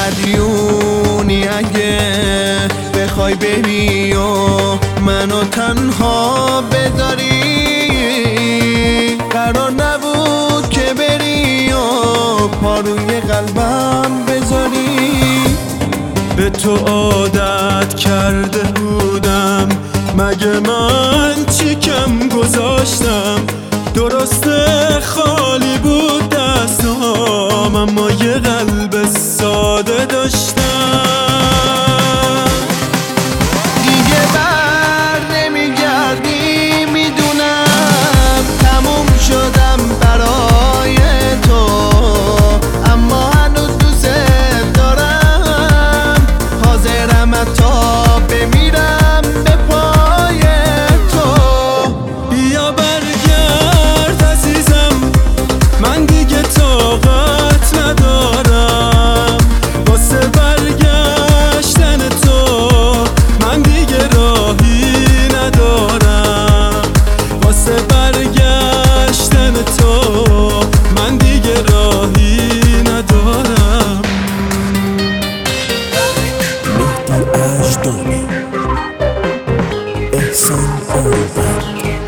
مدیونی اگه بخوای بری و منو تنها بذاری، قرار نبود که بری و پاروی قلبم بذاری. به تو عادت کرده بودم، مگه من چی کم گذاشتم؟ درسته خالی بود دستام، اما یه قلب ساده داشتم. دیگه بر نمیگردی میدونم، تموم شدم برای تو، اما هنوز دوست دارم. حاضرم حتی بمیرم به پای تو. بیا برگرد عزیزم، من دیگه طاقت ندارم واسه برگشتن تو. من دیگه راهی ندارم واسه برگشتن تو. من دیگه راهی ندارم. مهدی اژدانی، احسان آربند.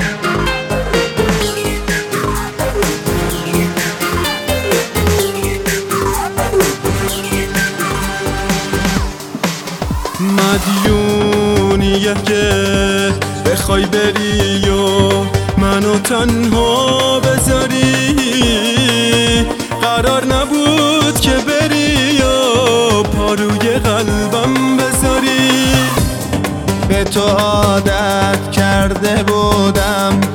مدیونیه که بخوای بری و منو تنها بذاری، قرار نبود که بری و پاروی قلبم بذاری. به تو عادت کرده بودم،